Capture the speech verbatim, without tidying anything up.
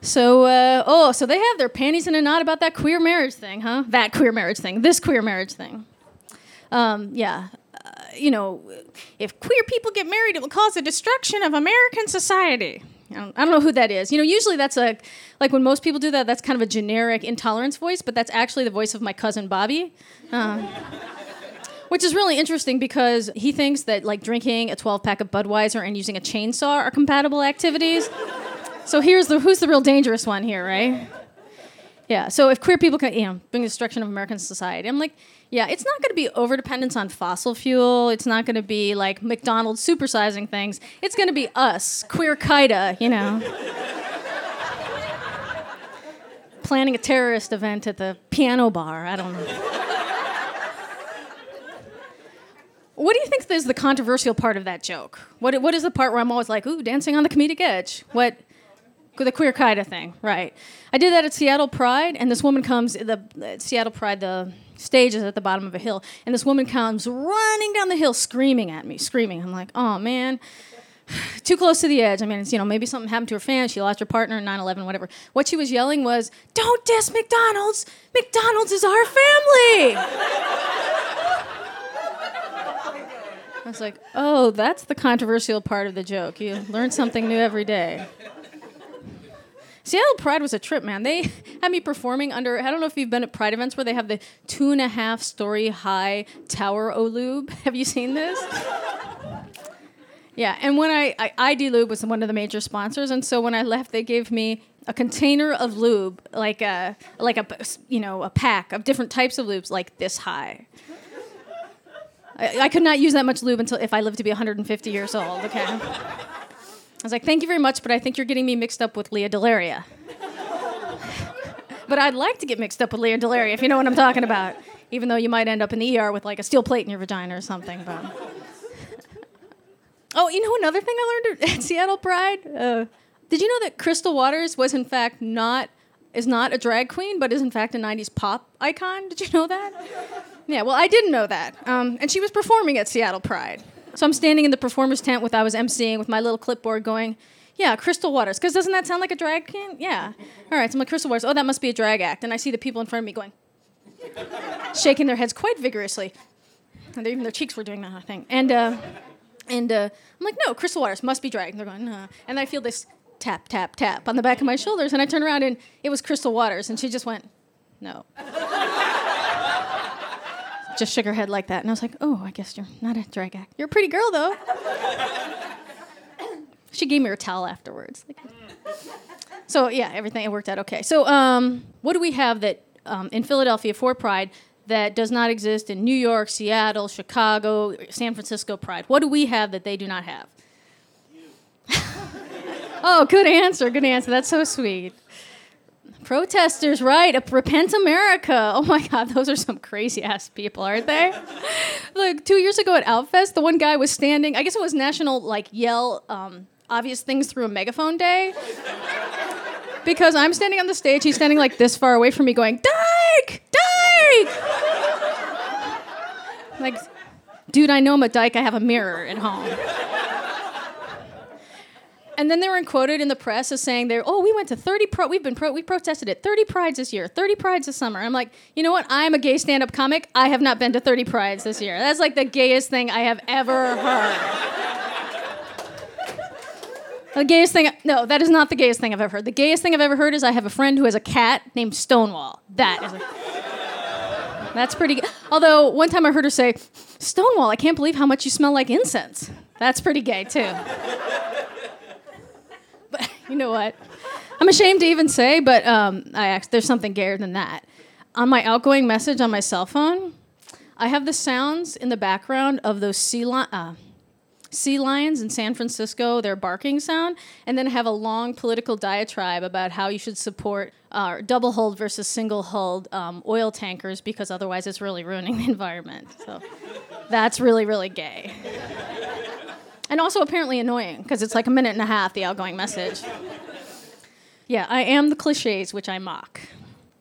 So, uh, oh, so they have their panties in a knot about that queer marriage thing, huh? That queer marriage thing, this queer marriage thing. Um, yeah, uh, you know, if queer people get married, it will cause the destruction of American society. I don't, I don't know who that is. You know, usually that's a, like when most people do that, that's kind of a generic intolerance voice, but that's actually the voice of my cousin Bobby. Um, which is really interesting because he thinks that like drinking a twelve-pack of Budweiser and using a chainsaw are compatible activities. So here's the, who's the real dangerous one here, right? Yeah, so if queer people can, you know, bring the destruction of American society, I'm like, yeah, it's not going to be overdependence on fossil fuel. It's not going to be like McDonald's supersizing things. It's going to be us, queer Qaeda, you know. Planning a terrorist event at the piano bar. I don't know. What do you think is the controversial part of that joke? What What is the part where I'm always like, ooh, dancing on the comedic edge? What? The queer Qaeda thing, right. I did that at Seattle Pride, and this woman comes, the at Seattle Pride, the stage is at the bottom of a hill, and this woman comes running down the hill screaming at me, screaming. I'm like, oh, man, too close to the edge. I mean, it's, you know, maybe something happened to her fan, she lost her partner in nine eleven, whatever. What she was yelling was, don't diss McDonald's. McDonald's is our family. I was like, oh, that's the controversial part of the joke. You learn something new every day. Seattle Pride was a trip, man. They had me performing under, I don't know if you've been at Pride events where they have the two and a half story high tower o lube. Have you seen this? Yeah, and when I, I, I D Lube was one of the major sponsors, and so when I left, they gave me a container of lube, like a, like a, you know, a pack of different types of lubes, like this high. I, I could not use that much lube until if I lived to be one hundred fifty years old, okay? I was like, thank you very much, but I think you're getting me mixed up with Leah Delaria. But I'd like to get mixed up with Leah Delaria, if you know what I'm talking about. Even though you might end up in the E R with like a steel plate in your vagina or something. But oh, you know another thing I learned at Seattle Pride? Uh, did you know that Crystal Waters was in fact not, is not a drag queen, but is in fact a nineties pop icon? Did you know that? Yeah, well, I didn't know that. Um, and she was performing at Seattle Pride. So I'm standing in the performer's tent with I was emceeing with my little clipboard going, yeah, Crystal Waters. Because doesn't that sound like a drag queen? Yeah. All right, so I'm like, Crystal Waters. Oh, that must be a drag act. And I see the people in front of me going, shaking their heads quite vigorously. And even their cheeks were doing that, I think. And uh, and uh, I'm like, no, Crystal Waters must be drag. And they're going, no. And I feel this tap, tap, tap on the back of my shoulders. And I turn around and it was Crystal Waters. And she just went, no. Just shook her head like that. And I was like, oh, I guess you're not a drag act. You're a pretty girl, though. She gave me her towel afterwards. Like, so, yeah, everything, it worked out okay. So um, what do we have that um, in Philadelphia for Pride that does not exist in New York, Seattle, Chicago, San Francisco Pride? What do we have that they do not have? Oh, good answer, good answer. That's so sweet. Protesters, right. Repent America. Oh, my God. Those are some crazy-ass people, aren't they? Look, two years ago at Outfest, the one guy was standing, I guess it was National, like, Yell um, Obvious Things Through a Megaphone Day. Because I'm standing on the stage, he's standing, like, this far away from me going, Dyke! Dyke! Like, dude, I know I'm a dyke. I have a mirror at home. And then they were quoted in the press as saying, "They're oh, we went to thirty pro. We've been pro. We protested at thirty prides this year, thirty prides this summer." I'm like, you know what? I'm a gay stand-up comic. I have not been to thirty prides this year. That's like the gayest thing I have ever heard. The gayest thing. No, that is not the gayest thing I've ever heard. The gayest thing I've ever heard is I have a friend who has a cat named Stonewall. That is. A, that's pretty. Gay. Although one time I heard her say, "Stonewall, I can't believe how much you smell like incense." That's pretty gay too. But you know what? I'm ashamed to even say, but um, I act, there's something gayer than that. On my outgoing message on my cell phone, I have the sounds in the background of those sea, li- uh, sea lions in San Francisco, their barking sound, and then have a long political diatribe about how you should support uh, double-hulled versus single-hulled um, oil tankers because otherwise it's really ruining the environment. So that's really, really gay. And also apparently annoying, because it's like a minute and a half, the outgoing message. Yeah, I am the cliches which I mock.